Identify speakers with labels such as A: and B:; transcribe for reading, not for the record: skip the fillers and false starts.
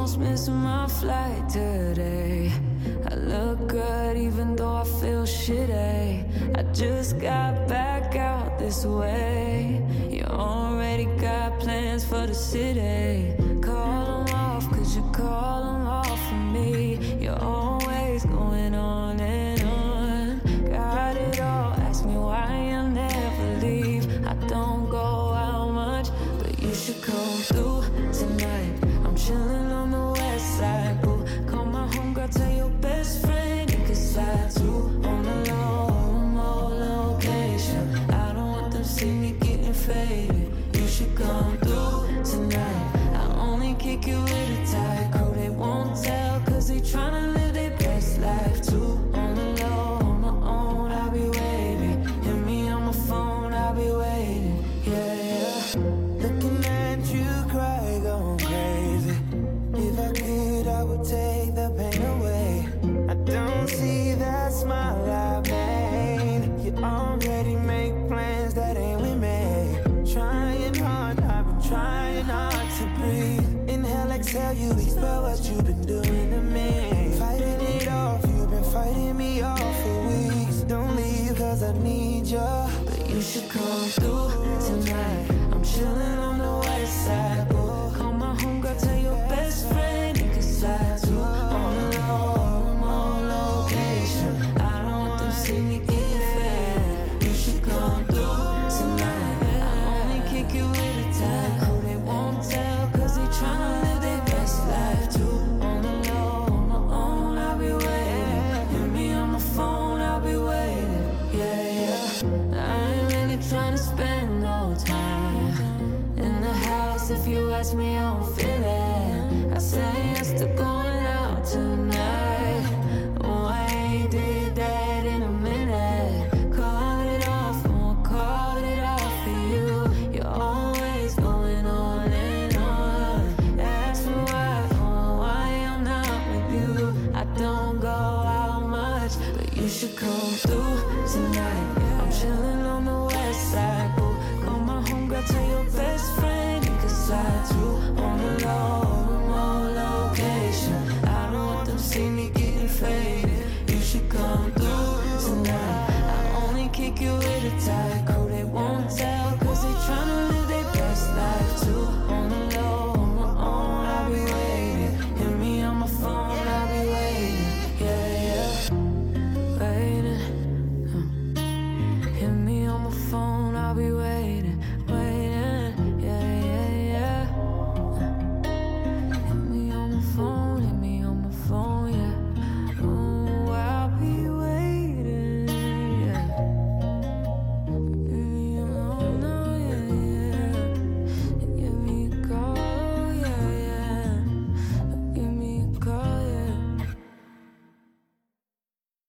A: almost missing my flight today. I look good even though I feel shitty. I just got back out this way. You already got plans for the city. Call them off, cause you call them off for me. You're always going on and on. Got it all, ask me why I never leave. I don't go out much, but you should come through tonight. I'm chilling on the west side, boo. Call my homegirl, tell your best friend you can slide too. On the low, remote location. I don't want them see me getting faded. You should come through tonight. I only kick you with a tight crew. They won't tell cause they tryna live their best life too. On the low, on my own, I'll be waiting. Hit me on my phone, I'll be waiting. Yeah, yeah.
B: Looking at you cry, going crazy. If I could, I would take the pain away. I don't see that smile I made. You already make plans that ain't with me. Trying hard, I've been trying hard to breathe. Inhale, exhale, you expel what you've been doing to me. Fighting it off, you've been fighting me off for weeks. Don't leave cause I need you,
A: but you should come through tonight. I'm chilling on the west side, boo. Call my homegirl, tell your best friend you can slide too. On the low, remote location. I don't want them see me getting fed. You should come through tonight. I only kick you with a tight crew. They won't tell cause they tryna live their best life too. On the low, on my own, I'll be waiting. Hit me on my phone, I'll be waiting. Yeah, yeah. I ain't really tryna spend no time in the house. If you ask me, I don't feel it. I say yes to go